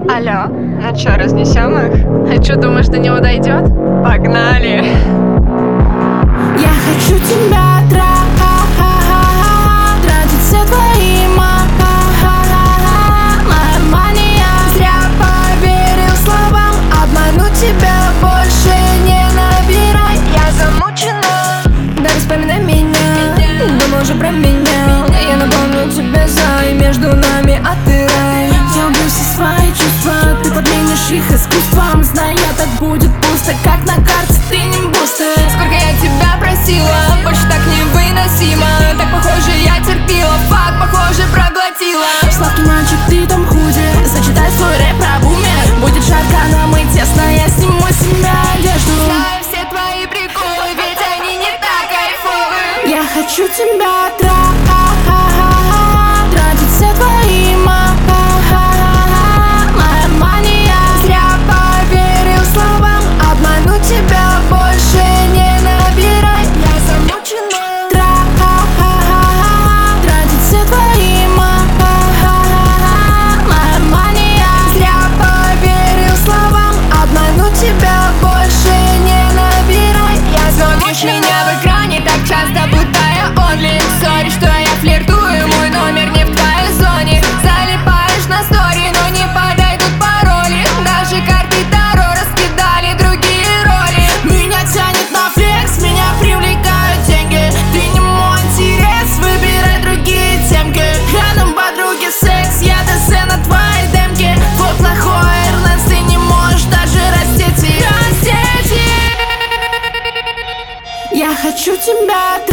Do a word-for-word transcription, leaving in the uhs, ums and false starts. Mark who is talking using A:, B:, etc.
A: Алло, ну чё, разнесем их?
B: А чё, думаешь, до него дойдет?
A: Погнали!
C: Я хочу тебя трахать, тратить все твои ма-ха-ха-ха. Моя мания, зря поверил словам, обмануть тебя больше не набирай.
A: Я замучена,
C: Да вспоминай меня, думал же про меня. Я напомню тебе за и между нами, а ты рай. Я убью все свои чувства, ты подменишь их искусством. Знаю, так будет пусто, как на карте, ты не бустер.
A: сколько я тебя просила, больше так невыносимо. Так похоже я терпела, факт похоже проглотила.
C: Сладкий мальчик, ты там худи, зачитай свой рэп про бумер. Будет жарко, нам и тесно, я сниму с себя одежду.
A: Знаю все твои приколы, ведь они не так кайфовы.
C: Я хочу тебя трахать, тратить все твои ма-ха-ха-ха. Моя мания, зря поверил словам, обмануть тебя больше не набирай.
A: Я замучена,
C: Трахать, тратить все твои ма-ха-ха-ха. Моя мания, зря поверил словам, обмануть тебя больше не набирай.
A: я звонишь меня в экране так часто, будто я онли. Сори, что я флиртую, мой номер не в твоей зоне. Залипаешь на стори, но не подойдут пароли. Даже карты Таро раскидали другие роли.
C: Меня тянет на флекс, меня привлекают деньги. Ты не мой интерес, выбирай другие темки. Рядом подруги секс, я ДС на твоей демке. Вот плохой Эрнест, ты не можешь даже раздеть и раздеть. Я хочу тебя